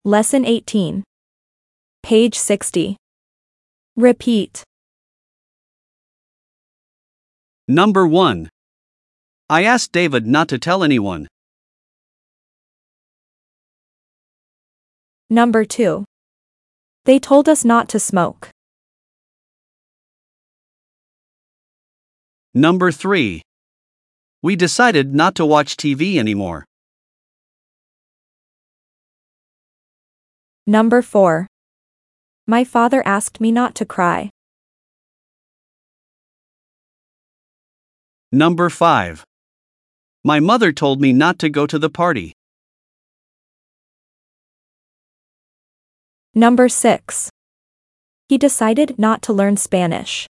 Lesson 18. Page 60. Repeat. Number 1. I asked David not to tell anyone. Number 2. They told us not to smoke. Number 3. We decided not to watch TV anymore. Number 4. My father asked me not to cry. Number 5. My mother told me not to go to the party. Number 6. He decided not to learn Spanish.